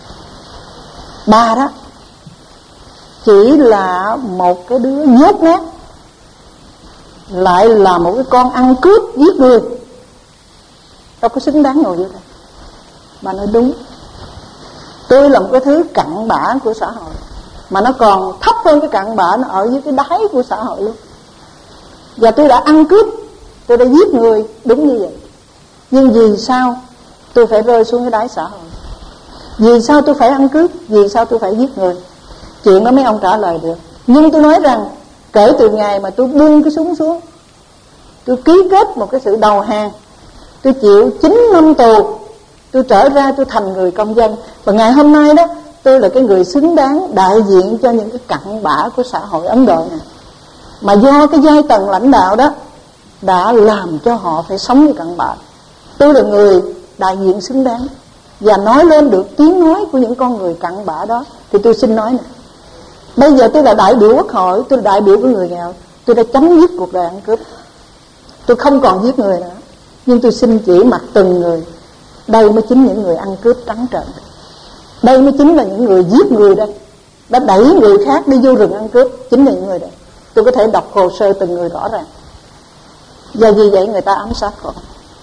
Speaker 1: bà đó chỉ là một cái đứa nhốt nát, lại là một cái con ăn cướp giết người, đâu có xứng đáng ngồi vô đây. Bà nói đúng, tôi là một cái thứ cặn bã của xã hội, mà nó còn thấp hơn cái cặn bã, nó ở dưới cái đáy của xã hội luôn. Và tôi đã ăn cướp, tôi đã giết người, đúng như vậy. Nhưng vì sao tôi phải rơi xuống cái đáy xã hội? Vì sao tôi phải ăn cướp? Vì sao tôi phải giết người? Chuyện đó mấy ông trả lời được. Nhưng tôi nói rằng kể từ ngày mà tôi buông cái súng xuống, tôi ký kết một cái sự đầu hàng, tôi chịu chín năm tù, tôi trở ra tôi thành người công dân. Và ngày hôm nay đó, tôi là cái người xứng đáng đại diện cho những cái cặn bã của xã hội Ấn Độ này, mà do cái giai tầng lãnh đạo đó đã làm cho họ phải sống như cặn bã. Tôi là người đại diện xứng đáng và nói lên được tiếng nói của những con người cặn bã đó. Thì tôi xin nói nè, bây giờ tôi là đại biểu quốc hội, tôi là đại biểu của người nghèo, Tôi đã chấm dứt cuộc đời ăn cướp. Tôi không còn giết người nữa. Nhưng tôi xin chỉ mặt từng người. Đây mới chính những người ăn cướp trắng trợn. Đây mới chính là những người giết người đây, đã đẩy người khác đi vô rừng ăn cướp. Chính là những người đây. Tôi có thể đọc hồ sơ từng người rõ ràng. Do vì vậy người ta ám sát cổ.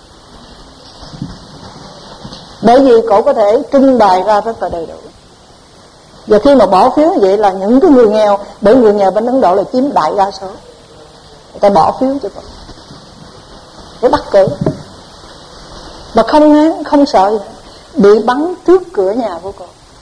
Speaker 1: Bởi vì cổ có thể trưng bày ra rất là đầy đủ. Và khi mà bỏ phiếu như vậy là những cái người nghèo, bởi người nghèo bên Ấn Độ là chiếm đại đa số, người ta bỏ phiếu cho cổ để bắt cử. Và không ngán, không sợ gì. Bị bắn trước cửa nhà của cô.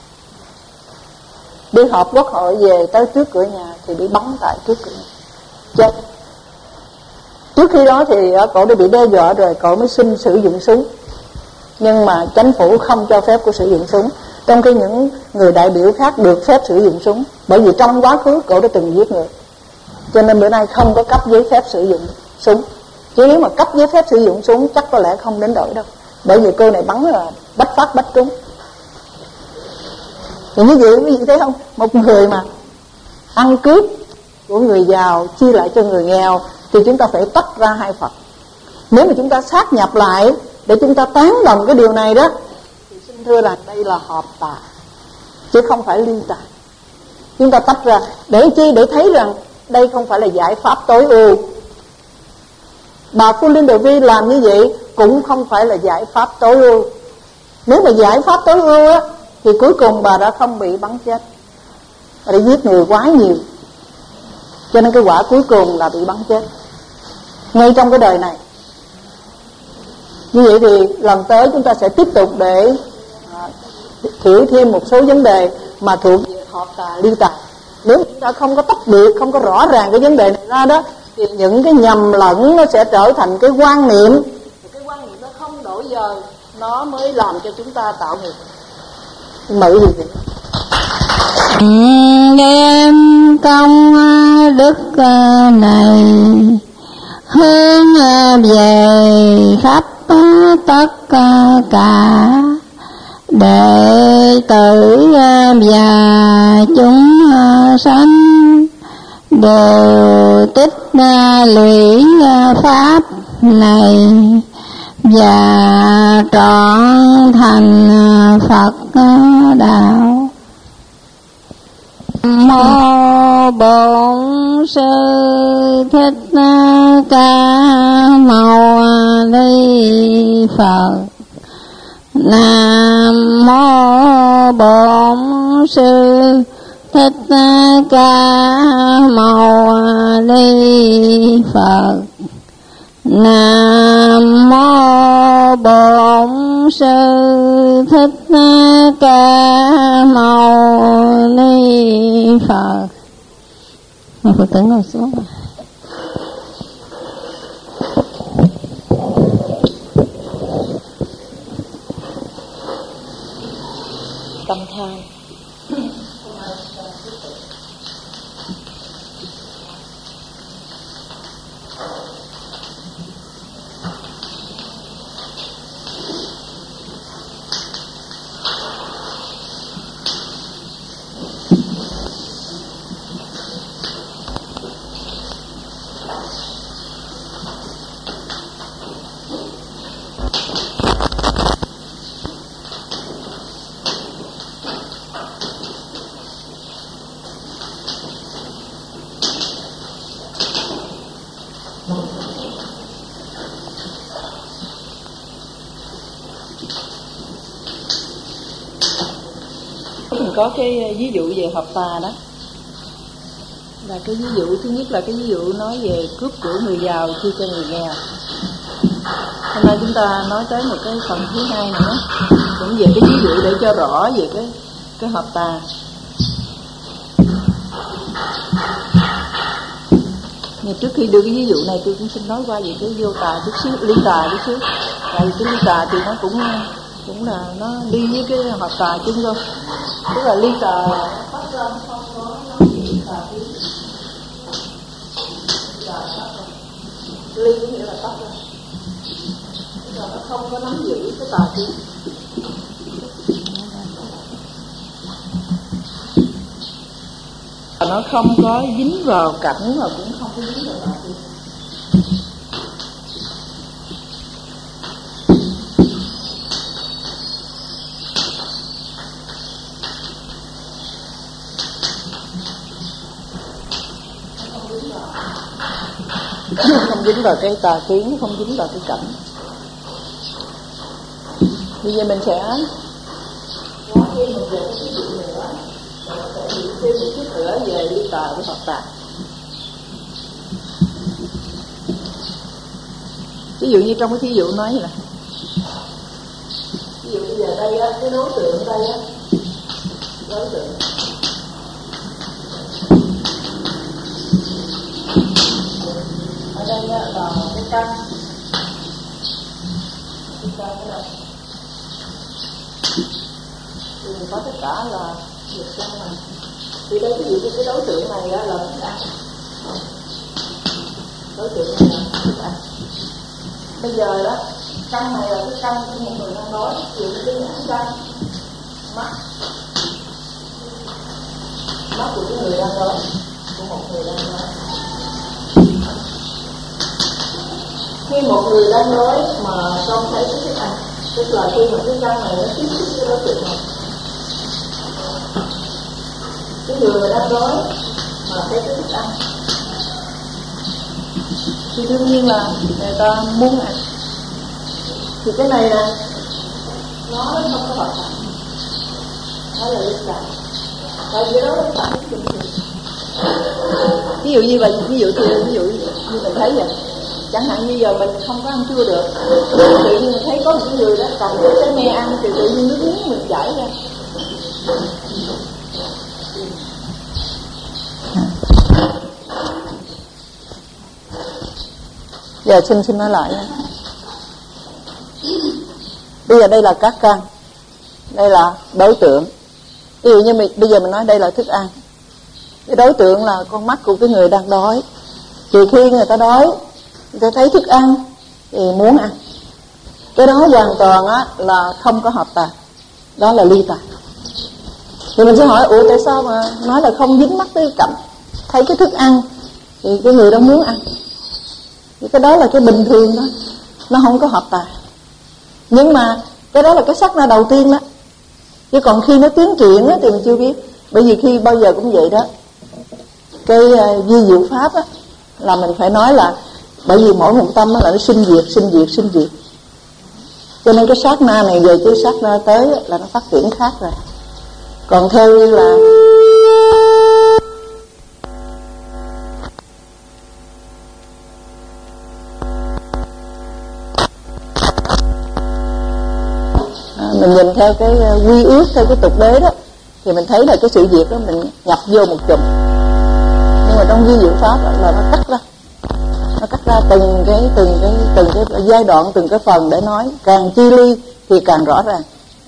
Speaker 1: Đi họp quốc hội về tới trước cửa nhà thì bị bắn tại trước cửa nhà, chết. Trước khi đó thì cổ đã bị đe dọa rồi, cổ mới xin sử dụng súng. Nhưng mà chính phủ không cho phép cô sử dụng súng, trong khi những người đại biểu khác được phép sử dụng súng. Bởi vì trong quá khứ cổ đã từng giết người, cho nên bữa nay không có cấp giấy phép sử dụng súng. Chứ nếu mà cấp giấy phép sử dụng súng chắc có lẽ không đến đổi đâu. Bởi vì cô này bắn là bách phát bách trúng. Thì như vậy quý vị thấy không? Một người mà ăn cướp của người giàu chia lại cho người nghèo thì chúng ta phải tách ra hai Phật. Nếu mà chúng ta sát nhập lại để chúng ta tán đồng cái điều này đó, thì xin thưa rằng đây là hợp tà, chứ không phải ly tà. Chúng ta tách ra để chi? Để thấy rằng đây không phải là giải pháp tối ưu. Bà Phu Linh Đề Vi làm như vậy cũng không phải là giải pháp tối ưu. Nếu mà giải pháp tối ưu á, thì cuối cùng bà đã không bị bắn chết. Bà đã giết người quá nhiều, cho nên cái quả cuối cùng là bị bắn chết ngay trong cái đời này. Như vậy thì lần tới chúng ta sẽ tiếp tục để à, hiểu thêm một số vấn đề mà thuộc về hợp tà ly tà. Nếu chúng ta không có tách biệt, không có rõ ràng cái vấn đề này ra đó, thì những cái nhầm lẫn nó sẽ trở thành cái quan niệm. Cái quan niệm nó không đổi dời, nó mới làm cho chúng ta tạo nghiệp. Mời gì vậy?
Speaker 2: Đem công đức này hướng về khắp tất cả đệ tử và chúng sanh đều tích lũy pháp này và trọn thành Phật đạo. Mô Bổn Sư Thích Ca Mâu Ni Phật. Nam Mô Bổn Sư Thích Ca Mâu Ni Phật. Nam Mô Bổn Sư Thích Ca Mâu Ni Phật. Mời Phật tử ngồi xuống.
Speaker 1: Tâm thai. Có cái ví dụ về hợp tà đó, là cái ví dụ thứ nhất là cái ví dụ nói về cướp của người giàu chia cho người nghèo. Hôm nay chúng ta nói tới một cái phần thứ hai nữa, cũng về cái ví dụ để cho rõ về cái cái hợp tà. Nhưng trước khi đưa cái ví dụ này, tôi cũng xin nói qua về cái vô tà chút xíu, ly tà chút xíu. Tại vì cái ly tà thì nó cũng cũng là nó đi với cái hợp tà chung thôi. Tức là ly tà là phát ra không có nắm giữ tà kiến. Ly có nghĩa là tắt ra, tức là nó không có nắm giữ cái tà kiến.
Speaker 3: nó không có dính vào cảnh và cũng không có dính vào đạo. Không dính vào cái tà kiến, không dính vào cái cảnh. Bây giờ mình sẽ nói thêm một về cái chuyện nữa, sẽ hiểu thêm một chút nữa về ly tà với hợp tà. Ví dụ như trong cái thí dụ nói như là, ví dụ bây giờ đây á, cái đối tượng đây á, đối tượng ở đây á, là cái căn, cái căn ở đây thì mình có tất cả là một căn này. Thì đây ví dụ như cái đối tượng này á, là thức ăn, đối tượng này là thức ăn. Bây giờ đó, căn này là cái căn của một người đang nói, ví dụ như cái nhãn căn, mắt, mắt của cái người đang nói, của một người đang nói. Khi một người đang nói mà không thấy cái thức ăn, tức là khi mà cái căn này nó tiếp xúc với đối tượng này, cái người mà đang nói mà thấy cái thức ăn thì đương nhiên là người ta muốn ăn. Thì cái này nè, nó không có hợp tác, nó là linh cảm, tại vì đó là cảm bình thường. Ví dụ như vậy, ví dụ thì ví dụ như mình thấy vậy, chẳng hạn như giờ mình không có ăn chua được, tự nhiên mình thấy có một cái người đó cầm cái trái me ăn thì tự nhiên nước miếng mình chảy ra.
Speaker 1: Giờ xin xin nói lại nha. Bây giờ đây là các căn, đây là đối tượng. Ví dụ như mình, bây giờ mình nói đây là thức ăn, cái đối tượng là con mắt của cái người đang đói. Thì khi người ta đói, người ta thấy thức ăn thì muốn ăn. Cái đó hoàn toàn á, là không có hợp tà, đó là ly tà. Thì mình sẽ hỏi, ủa tại sao mà nói là không dính mắt tới cảnh, thấy cái thức ăn thì cái người đó muốn ăn. Thì cái đó là cái bình thường đó, nó không có hợp tà. Nhưng mà cái đó là cái sắc na đầu tiên đó. Chứ còn khi nó tiến triển đó, thì mình chưa biết. Bởi vì khi bao giờ cũng vậy đó, cái uh, vi diệu pháp á, là mình phải nói là bởi vì mỗi một tâm á, là nó sinh diệt, sinh diệt, sinh diệt. Cho nên cái sát na này về cái sát na tới á, là nó phát triển khác rồi. Còn theo như là mình nhìn theo cái quy ước, theo cái tục đế đó, thì mình thấy là cái sự việc đó mình nhập vô một chùm. Nhưng mà trong vi diệu pháp đó, là nó cắt ra, nó cắt ra từng cái từng cái từng cái giai đoạn, từng cái phần để nói. Càng chi ly thì càng rõ ràng.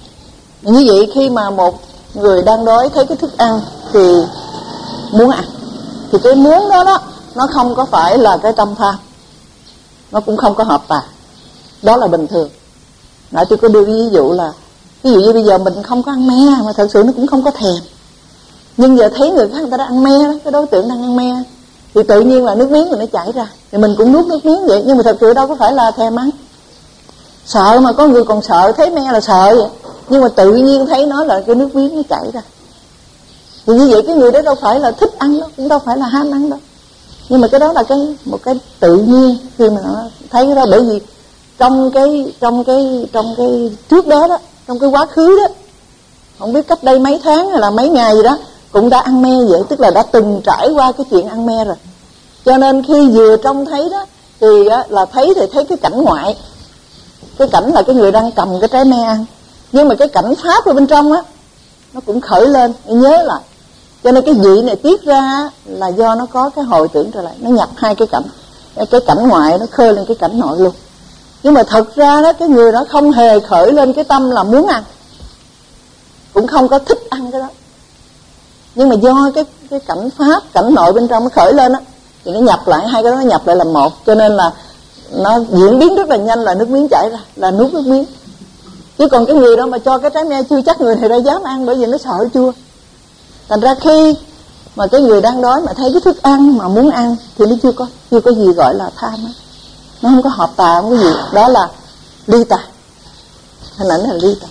Speaker 1: Như vậy khi mà một người đang đói thấy cái thức ăn thì muốn ăn, thì cái muốn đó đó nó không có phải là cái tâm tham, nó cũng không có hợp tà, đó là bình thường. Nãy tôi có đưa ví dụ là, ví dụ như bây giờ mình không có ăn me mà thật sự nó cũng không có thèm, nhưng giờ thấy người khác người ta đang ăn me đó, cái đối tượng đang ăn me thì tự nhiên là nước miếng mình nó chảy ra, thì mình cũng nuốt nước miếng vậy, nhưng mà thật sự đâu có phải là thèm ăn. Sợ mà có người còn sợ, thấy me là sợ vậy, nhưng mà tự nhiên thấy nó là cái nước miếng nó chảy ra. Thì như vậy cái người đó đâu phải là thích ăn đâu, cũng đâu phải là ham ăn đâu, nhưng mà cái đó là cái một cái tự nhiên khi mà nó thấy cái đó. Bởi vì trong cái trong cái trong cái trước đó đó, trong cái quá khứ đó, không biết cách đây mấy tháng hay là mấy ngày gì đó, cũng đã ăn me vậy, tức là đã từng trải qua cái chuyện ăn me rồi. Cho nên khi vừa trông thấy đó thì á, là thấy thì thấy cái cảnh ngoại, cái cảnh là cái người đang cầm cái trái me ăn, nhưng mà cái cảnh pháp ở bên trong á nó cũng khởi lên, nhớ lại. Cho nên cái vị này tiết ra là do nó có cái hồi tưởng trở lại, nó nhập hai cái cảnh, cái cảnh ngoại nó khơi lên cái cảnh nội luôn. Nhưng mà thật ra đó, cái người đó không hề khởi lên cái tâm là muốn ăn, cũng không có thích ăn cái đó, nhưng mà do cái cái cảnh pháp, cảnh nội bên trong nó khởi lên á, thì nó nhập lại, hai cái đó nó nhập lại làm một, cho nên là nó diễn biến rất là nhanh, là nước miếng chảy ra, là nuốt nước miếng. Chứ còn cái người đó mà cho cái trái me chưa chắc người này ra dám ăn, bởi vì nó sợ chua. Thành ra khi Mà cái người đang đói mà thấy cái thức ăn mà muốn ăn thì nó chưa có chưa có gì gọi là tham á. Nó không có hợp tà, không có gì. Đó là ly tà. Hình ảnh là ly tà.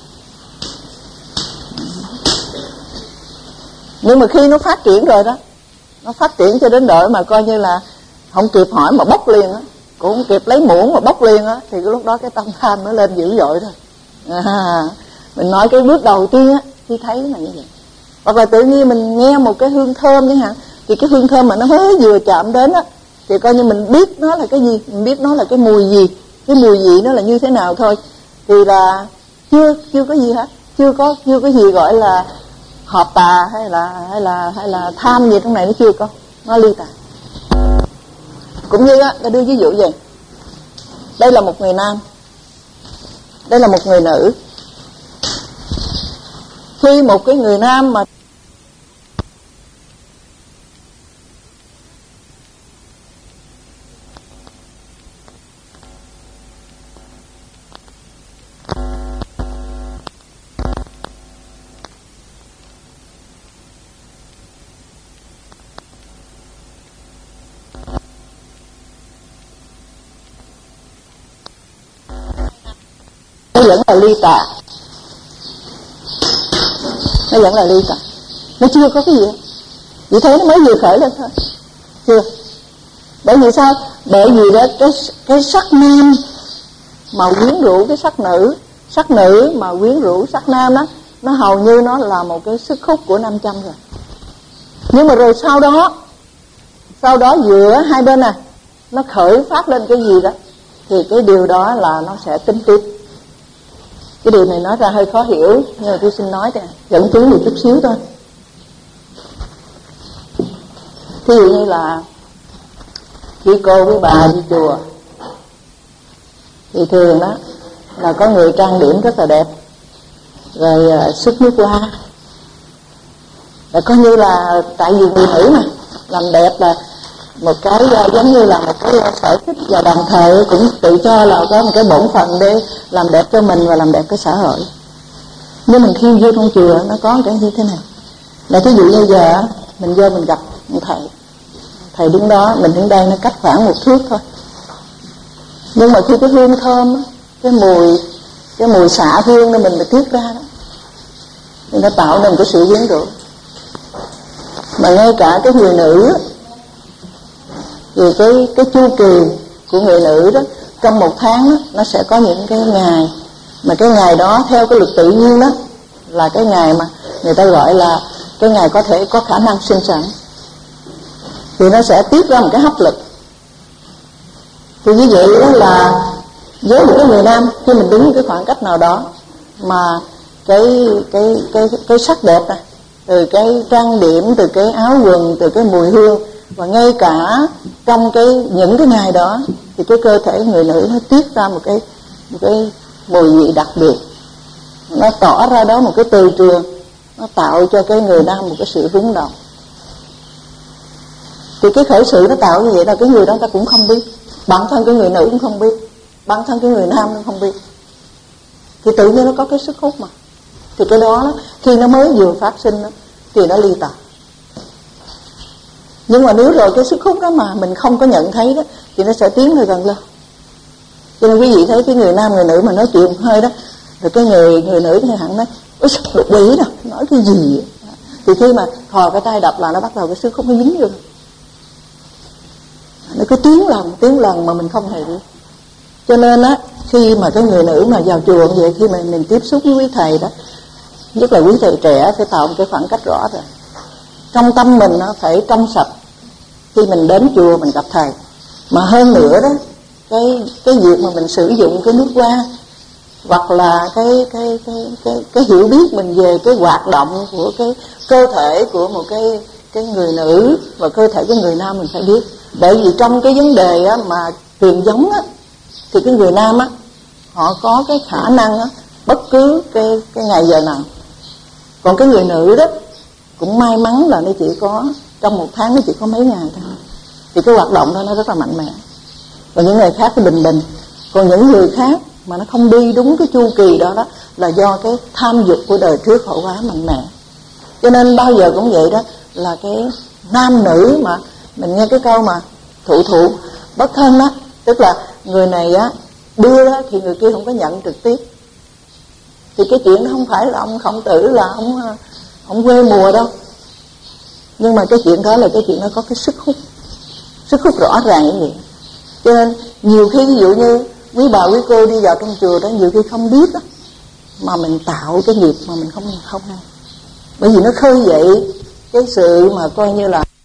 Speaker 1: Nhưng mà khi nó phát triển rồi đó, nó phát triển cho đến độ mà coi như là không kịp hỏi mà bốc liền á, cũng không kịp lấy muỗng mà bốc liền á, thì cái lúc đó cái tâm tham nó lên dữ dội rồi. À, mình nói cái bước đầu tiên á, khi thấy là như vậy. Hoặc là tự nhiên mình nghe một cái hương thơm chẳng hạn, thì cái hương thơm mà nó mới vừa chạm đến á, thì coi như mình biết nó là cái gì, mình biết nó là cái mùi gì, cái mùi vị nó là như thế nào thôi, thì là chưa chưa có gì hết, chưa có chưa có gì gọi là hợp tà hay là hay là hay là tham gì trong này, nó chưa có, nó ly tà. Cũng như á, ta đưa ví dụ vậy. Đây là một người nam, đây là một người nữ. Khi một cái người nam mà nó vẫn là ly tà, nó vẫn là ly tà, nó chưa có cái gì. Vì thế nó mới vừa khởi lên thôi, chưa. Bởi vì sao? Bởi vì đó cái cái sắc nam mà quyến rũ cái sắc nữ, sắc nữ mà quyến rũ sắc nam đó, nó hầu như nó là một cái sức hút của năm trăm rồi. Nhưng mà rồi sau đó, sau đó giữa hai bên này nó khởi phát lên cái gì đó, thì cái điều đó là nó sẽ tính tiếp. Cái điều này nói ra hơi khó hiểu, nhưng mà tôi xin nói nè, dẫn chứng một chút xíu thôi. Ví dụ như là khi cô với bà đi chùa, thì thường đó là có người trang điểm rất là đẹp, rồi uh, sức nước hoa, là coi như là tại vì người nữ mà làm đẹp là một cái uh, giống như là một cái uh, sở thích, và đồng thời cũng tự cho là có một cái bổn phận để làm đẹp cho mình và làm đẹp cái xã hội. Nhưng mình khi vô trong chùa nó có cái như thế này, là ví dụ như giờ mình vô mình gặp một thầy, thầy đứng đó, mình đứng đây nó cách khoảng một thước thôi. Nhưng mà khi cái hương thơm, cái mùi cái mùi xạ hương đó mình được tiết ra đó, thì nó tạo nên một cái sự quyến rũ. Mà ngay cả cái người nữ, thì cái cái chu kỳ của người nữ đó, trong một tháng đó, nó sẽ có những cái ngày, mà cái ngày đó theo cái luật tự nhiên đó là cái ngày mà người ta gọi là cái ngày có thể có khả năng sinh sản, thì nó sẽ tiết ra một cái hấp lực. Thì như vậy đó là với một cái người nam, khi mình đứng cái khoảng cách nào đó mà cái cái cái cái sắc đẹp này, từ cái trang điểm, từ cái áo quần, từ cái mùi hương, và ngay cả trong cái những cái ngày đó thì cái cơ thể người nữ nó tiết ra một cái một cái mùi vị đặc biệt, nó tỏ ra đó một cái từ trường, nó tạo cho cái người nam một cái sự rung động. Thì cái khởi sự nó tạo như vậy là cái người đó ta cũng không biết, bản thân cái người nữ cũng không biết, bản thân cái người nam cũng không biết, thì tự nhiên nó có cái sức hút mà. Thì cái đó khi nó mới vừa phát sinh đó, thì nó ly tà. Nhưng mà nếu rồi cái sức hút đó mà mình không có nhận thấy đó, thì nó sẽ tiến hơi gần lên. Cho nên quý vị thấy cái người nam người nữ mà nói chuyện hơi đó, rồi cái người người nữ thì hẳn nói ôi sao đột quỷ đâu, nói cái gì vậy? Thì khi mà thò cái tay đập là nó bắt đầu cái sức hút nó dính vô, nó cứ tiến lần tiến lần mà mình không hề biết. Cho nên á, khi mà cái người nữ mà vào chùa vậy, khi mà mình tiếp xúc với quý thầy đó, nhất là quý thầy trẻ, phải tạo một cái khoảng cách rõ rồi. Trong tâm mình nó phải trong sạch khi mình đến chùa mình gặp thầy. Mà hơn nữa đó, cái cái việc mà mình sử dụng cái nước hoa, hoặc là cái cái cái cái cái hiểu biết mình về cái hoạt động của cái cơ thể của một cái cái người nữ và cơ thể của người nam mình phải biết. Bởi vì trong cái vấn đề á, mà truyền giống á, thì cái người nam á, họ có cái khả năng á, bất cứ cái cái ngày giờ nào. Còn cái người nữ đó cũng may mắn là nó chỉ có trong một tháng nó chỉ có mấy ngày thôi, thì cái hoạt động đó nó rất là mạnh mẽ. Còn những người khác thì bình bình. Còn những người khác mà nó không đi đúng cái chu kỳ đó đó là do cái tham dục của đời trước hậu hóa mạnh mẽ. Cho nên bao giờ cũng vậy đó, là cái nam nữ mà mình nghe cái câu mà thụ thụ bất thân đó, tức là người này á đưa đó, thì người kia không có nhận trực tiếp. Thì cái chuyện đó không phải là ông Khổng Tử là ông ông quê mùa đâu, nhưng mà cái chuyện đó là cái chuyện nó có cái sức hút, sức hút rõ ràng như vậy. Cho nên nhiều khi ví dụ như quý bà quý cô đi vào trong chùa đó, nhiều khi không biết đó, mà mình tạo cái nghiệp mà mình không không hay, bởi vì nó khơi dậy cái sự mà coi như là